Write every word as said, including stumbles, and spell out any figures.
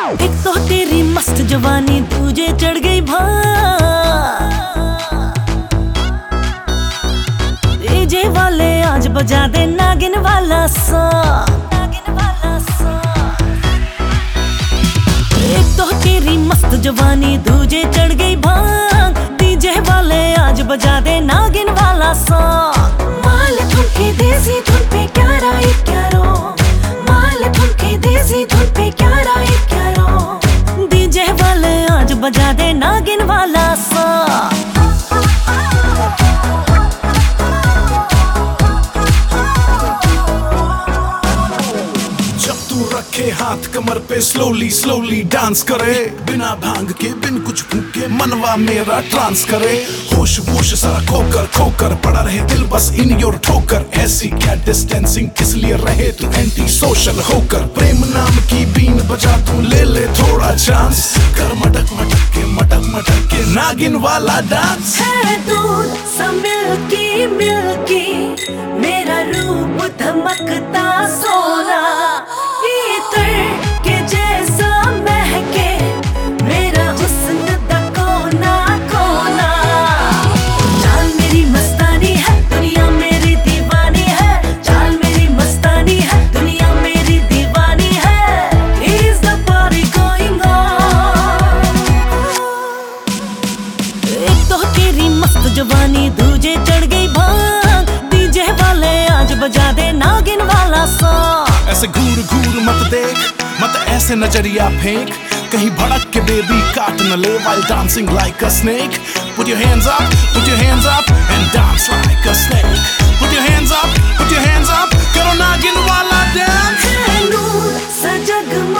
एक तो तेरी मस्त जवानी तुझे चढ़ गई भान, डीजे वाले आज बजा दे नागिन वाला सॉन्ग, नागिन वाला सॉन्ग। एक तो तेरी मस्त जवानी तुझे चढ़ गई भान, डीजे वाले आज बजा दे नागिन वाला सॉन्ग। माल ठुमके देसी धुन पे क्या राय क्या रो, माल ठुमके देसी धुन पे क्या राय क्या रो, डीजे वाले आज बजा दे नागिन वाला सॉन्ग। रखे हाथ कमर पे स्लोली स्लोली डांस करे, बिना भांग के बिन कुछ फूके मनवा मेरा ट्रांस करे। होश वोश सारा खोकर खोकर पड़ा रहे दिल बस इन योर ठोकर, ऐसी क्या डिस्टेंसिंग किस लिए रहे तू एंटी सोशल होकर। प्रेम नाम की बीन बजा तू ले ले थोड़ा चांस, कर मटक मटक के मटक मटक के नागिन वाला डांस। है दूध सा मिल्की मिल्की मेरा रूप धमकता सोना, के जैसा महके मेरा हुस्न दा कोना कोना। चाल मेरी मस्तानी है दुनिया मेरी दीवानी है, चाल मेरी मस्तानी है दुनिया मेरी दीवानी है। Is the party going on? एक तो तेरी मस्त जवानी दूजे चढ़ गई भान, डीजे वाले आज बजा दे नागिन वाला सॉन्ग। ऐसे घूर घूर मत देख मत ऐसे नजरिया फेंक, कहीं भड़क के बेबी काट न ले while dancing like a snake. Put your hands up, put your hands up and dance like a snake. Put your hands up, put your hands up, करो नागिन वाला dance. है नूर सा जगमग